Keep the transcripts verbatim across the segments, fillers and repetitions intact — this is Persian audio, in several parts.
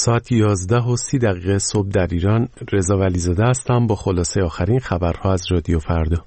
ساعت یازده و سی دقیقه صبح در ایران. رضا ولیزاده هستم با خلاصه آخرین خبرها از رادیو فردا.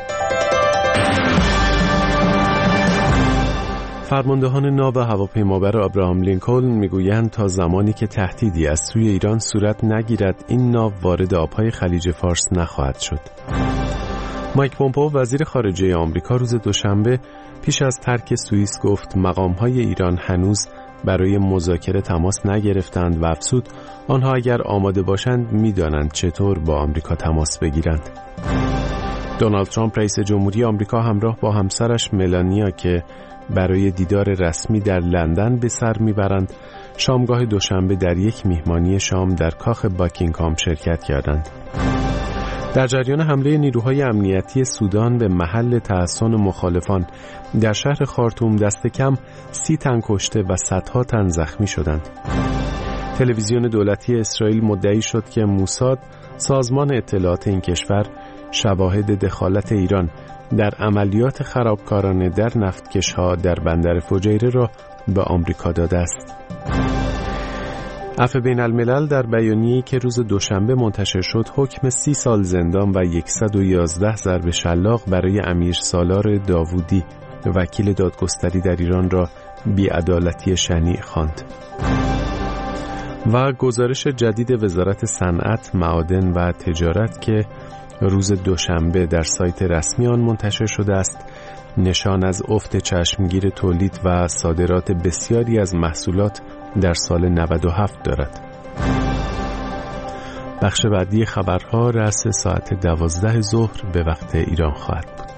فرماندهان ناو هواپیمابر ابراهام لینکلن میگویند تا زمانی که تهدیدی از سوی ایران صورت نگیرد این ناو وارد آبهای خلیج فارس نخواهد شد. مایک پومپئو وزیر خارجه آمریکا روز دوشنبه پیش از ترک سوئیس گفت مقام‌های ایران هنوز برای مذاکره تماس نگرفتند و افزود آنها اگر آماده باشند می‌دانند چطور با آمریکا تماس بگیرند. دونالد ترامپ رئیس جمهوری آمریکا همراه با همسرش ملانیا که برای دیدار رسمی در لندن به سر میبرند شامگاه دوشنبه در یک میهمانی شام در کاخ باکینگهام شرکت کردند. در جریان حمله نیروهای امنیتی سودان به محل تحصن مخالفان در شهر خارتوم دست کم سی تن کشته و صدها تن زخمی شدند. تلویزیون دولتی اسرائیل مدعی شد که موساد، سازمان اطلاعات این کشور، شواهد دخالت ایران در عملیات خرابکارانه در نفتکش‌ها در بندر فجیره را به آمریکا داده است. عفو بین الملل در بیانیه‌ای که روز دوشنبه منتشر شد حکم سی سال زندان و صد و یازده ضرب شلاق برای امیر سالار داوودی وکیل دادگستری در ایران را بی‌عدالتی شنیع خواند. و گزارش جدید وزارت صنعت، معادن و تجارت که روز دوشنبه در سایت رسمی آن منتشر شده است نشان از افت چشمگیر تولید و صادرات بسیاری از محصولات در سال نود و هفت دارد. بخش بعدی خبرها رأس ساعت دوازده ظهر به وقت ایران خواهد بود.